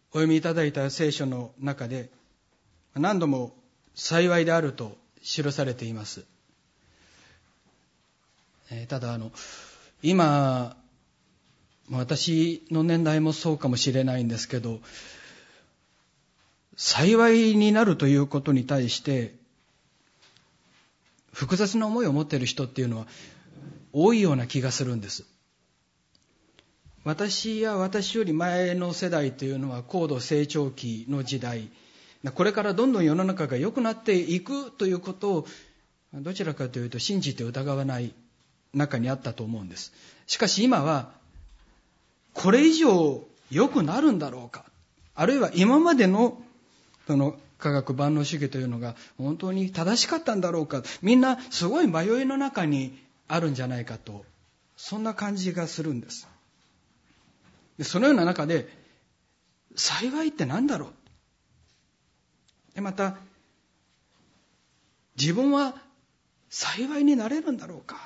お読みいただいた聖書の中で何度も幸いであると記されています。ただ今私の年代もそうかもしれないんですけど、幸いになるということに対して複雑な思いを持っている人っていうのは多いような気がするんです。私や私より前の世代というのは高度成長期の時代、これからどんどん世の中が良くなっていくということをどちらかというと信じて疑わない中にあったと思うんです。しかし今はこれ以上良くなるんだろうか、あるいは今までのその科学万能主義というのが本当に正しかったんだろうか、みんなすごい迷いの中にあるんじゃないかと、そんな感じがするんです。そのような中で幸いって何だろう、でまた自分は幸いになれるんだろうか、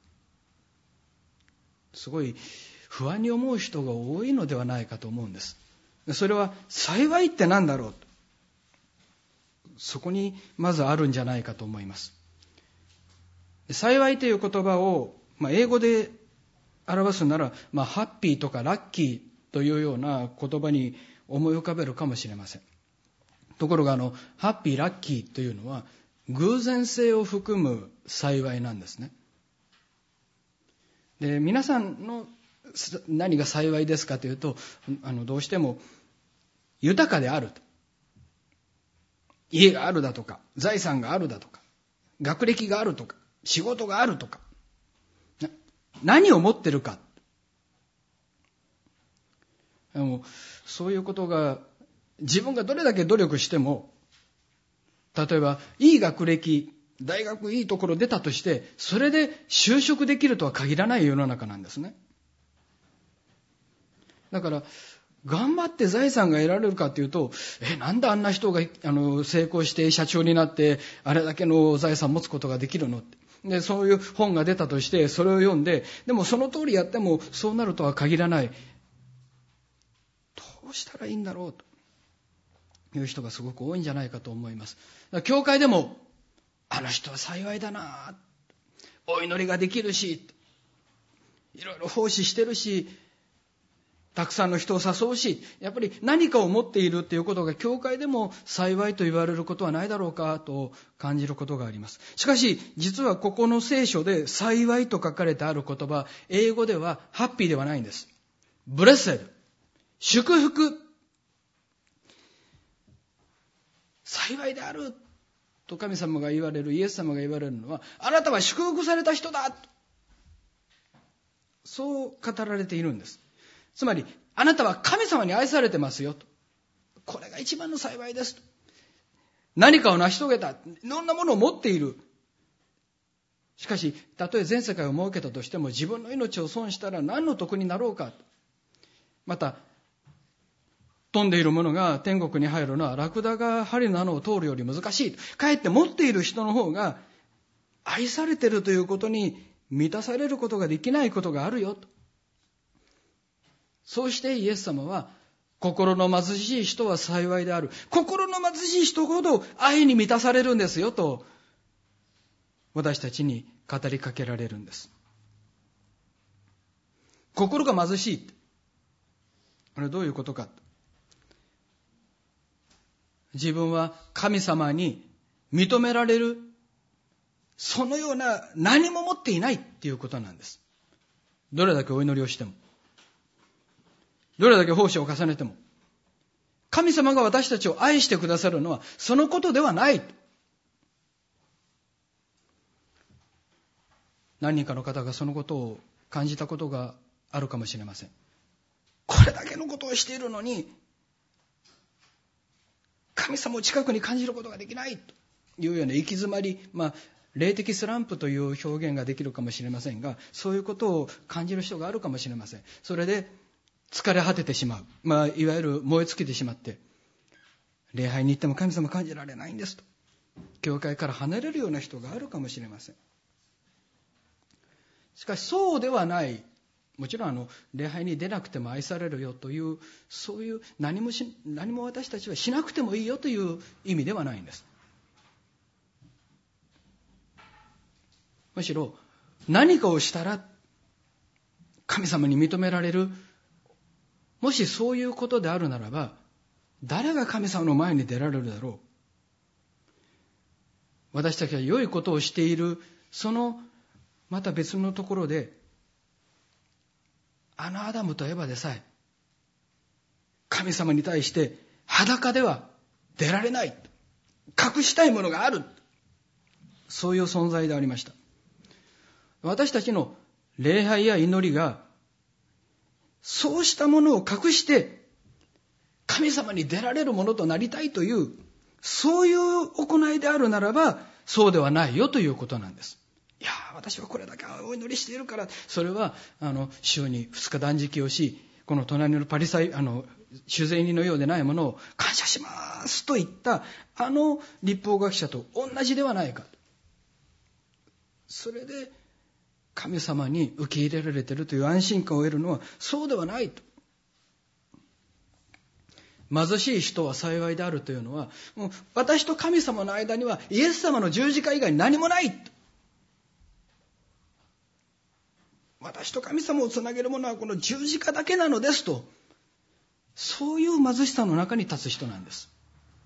すごい不安に思う人が多いのではないかと思うんです。それは幸いって何だろう、そこにまずあるんじゃないかと思います。幸いという言葉を、英語で表すなら、ハッピーとかラッキーというような言葉に思い浮かべるかもしれません。ところがハッピーラッキーというのは偶然性を含む幸いなんですね。で、皆さんの何が幸いですかというと、どうしても豊かであると、家があるだとか財産があるだとか学歴があるとか仕事があるとか、何を持ってるか、そういうことが自分がどれだけ努力しても、例えばいい学歴、大学いいところ出たとしてそれで就職できるとは限らない世の中なんですね。だから頑張って財産が得られるかというと、なんであんな人が成功して社長になってあれだけの財産を持つことができるのって。で、そういう本が出たとしてそれを読んで、でもその通りやってもそうなるとは限らない。どうしたらいいんだろうという人がすごく多いんじゃないかと思います。だから教会でもあの人は幸いだな、お祈りができるし、いろいろ奉仕してるし、たくさんの人を誘うし、やっぱり何かを持っているということが教会でも幸いと言われることはないだろうかと感じることがあります。しかし実はここの聖書で幸いと書かれてある言葉、英語ではハッピーではないんです。ブレッセル、祝福、幸いであると神様が言われる、イエス様が言われるのは、あなたは祝福された人だ、そう語られているんです。つまりあなたは神様に愛されてますよと、これが一番の幸いですと。何かを成し遂げた、いろんなものを持っている。しかしたとえ全世界を設けたとしても自分の命を損したら何の得になろうか。また飛んでいるものが天国に入るのはラクダが針の穴を通るより難しい。かえって持っている人の方が愛されているということに満たされることができないことがあるよと。そうしてイエス様は、心の貧しい人は幸いである、心の貧しい人ほど愛に満たされるんですよと私たちに語りかけられるんです。心が貧しい、これはどういうことか。自分は神様に認められる、そのような何も持っていないっていうことなんです。どれだけお祈りをしても、どれだけ奉仕を重ねても、神様が私たちを愛してくださるのはそのことではない。何人かの方がそのことを感じたことがあるかもしれません。これだけのことをしているのに神様を近くに感じることができないというような行き詰まり、霊的スランプという表現ができるかもしれませんが、そういうことを感じる人があるかもしれません。それで疲れ果ててしまう、いわゆる燃え尽きてしまって、礼拝に行っても神様感じられないんですと教会から離れるような人があるかもしれません。しかしそうではないもちろん礼拝に出なくても愛されるよという、そういう何も私たちはしなくてもいいよという意味ではないんです。むしろ何かをしたら神様に認められる、もしそういうことであるならば、誰が神様の前に出られるだろう。私たちは良いことをしている、そのまた別のところで、アダムとエバでさえ神様に対して裸では出られない、隠したいものがある、そういう存在でありました。私たちの礼拝や祈りがそうしたものを隠して神様に出られるものとなりたいという、そういう行いであるならば、そうではないよということなんです。いや、私はこれだけお祈りしているから、それは週に2日断食をし、この隣の主税人のようでないものを感謝しますと言った律法学者と同じではないか。それで神様に受け入れられているという安心感を得るのはそうではないと。貧しい人は幸いであるというのは、もう私と神様の間にはイエス様の十字架以外に何もないと。私と神様をつなげるものはこの十字架だけなのですと、そういう貧しさの中に立つ人なんです。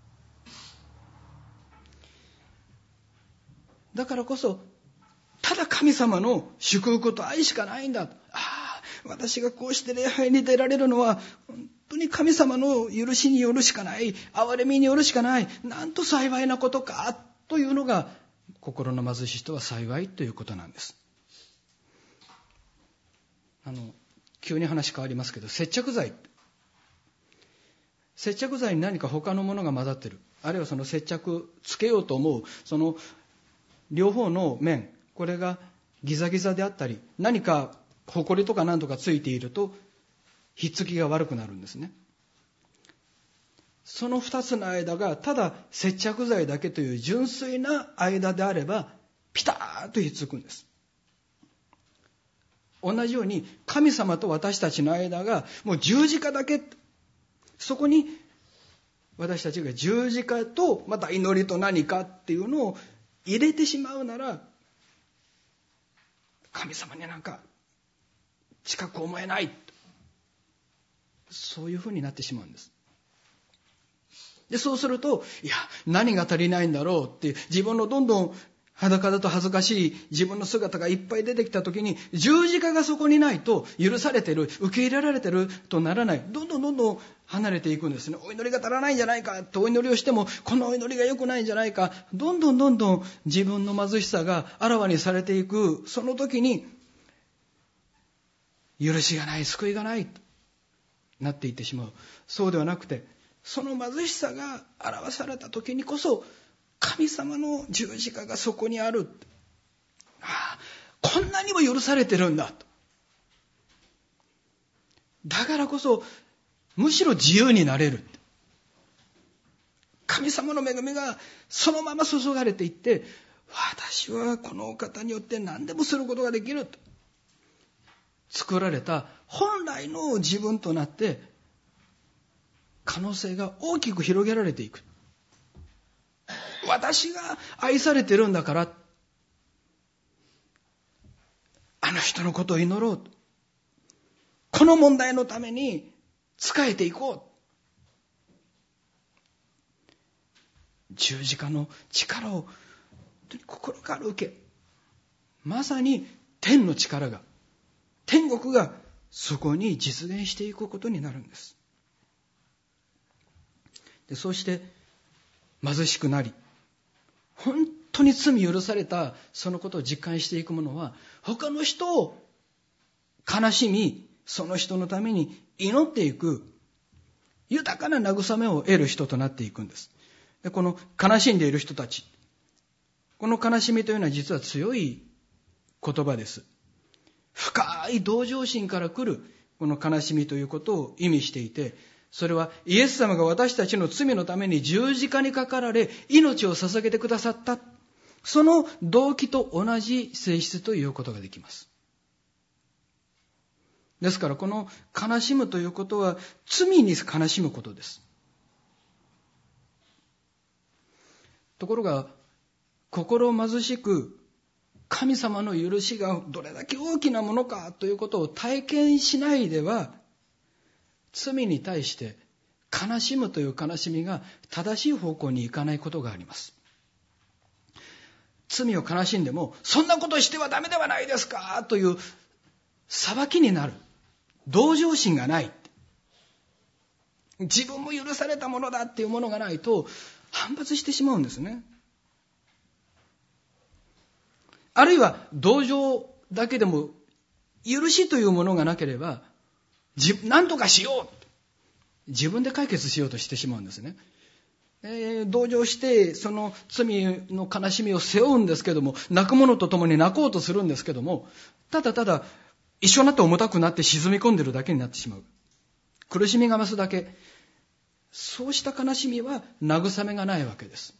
だからこそ、ただ神様の祝福と愛しかないんだ。私がこうして礼拝に出られるのは本当に神様の許しによるしかない、憐れみによるしかない、なんと幸いなことかというのが、心の貧しい人は幸いということなんです。急に話変わりますけど、接着剤に何か他のものが混ざっている、あるいはその接着つけようと思うその両方の面、これがギザギザであったり、何かホコリとか何とかついているとひっつきが悪くなるんですね。その2つの間がただ接着剤だけという純粋な間であればピタッとひっつくんです。同じように神様と私たちの間がもう十字架だけ、そこに私たちが十字架とまた祈りと何かっていうのを入れてしまうなら、神様になんか近く思えない、そういうふうになってしまうんです。でそうすると、いや何が足りないんだろうっていう、自分のどんどん裸だと恥ずかしい自分の姿がいっぱい出てきた時に、十字架がそこにないと許されてる、受け入れられてるとならない。どんどん離れていくんですね。お祈りが足らないんじゃないかとお祈りをしても、このお祈りが良くないんじゃないか、どんどん自分の貧しさがあらわにされていく。その時に許しがない、救いがないとなっていってしまう。そうではなくて、その貧しさが表された時にこそ、神様の十字架がそこにある。こんなにも許されてるんだと。だからこそむしろ自由になれる。神様の恵みがそのまま注がれていって、私はこのお方によって何でもすることができると。作られた本来の自分となって可能性が大きく広げられていく。私が愛されてるんだから、あの人のことを祈ろうと、この問題のために仕えていこう、十字架の力を心から受け、まさに天の力が、天国がそこに実現していくことになるんです。でそうして貧しくなり、本当に罪許されたそのことを実感していくものは、他の人を悲しみ、その人のために祈っていく豊かな慰めを得る人となっていくんです。でこの悲しんでいる人たち、この悲しみというのは実は強い言葉です。深い同情心から来るこの悲しみということを意味していて、それはイエス様が私たちの罪のために十字架にかかられ命を捧げてくださった、その動機と同じ性質ということができます。 ですからこの悲しむということは罪に悲しむことです。ところが心貧しく神様の許しがどれだけ大きなものかということを体験しないでは、罪に対して悲しむという悲しみが正しい方向に行かないことがあります。罪を悲しんでも、そんなことしてはダメではないですかという裁きになる。同情心がない。自分も許されたものだっていうものがないと反発してしまうんですね。あるいは同情だけでも許しというものがなければ、何とかしよう。自分で解決しようとしてしまうんですね。同情してその罪の悲しみを背負うんですけども、泣く者と共に泣こうとするんですけども、ただただ一緒になって重たくなって沈み込んでるだけになってしまう。苦しみが増すだけ。そうした悲しみは慰めがないわけです。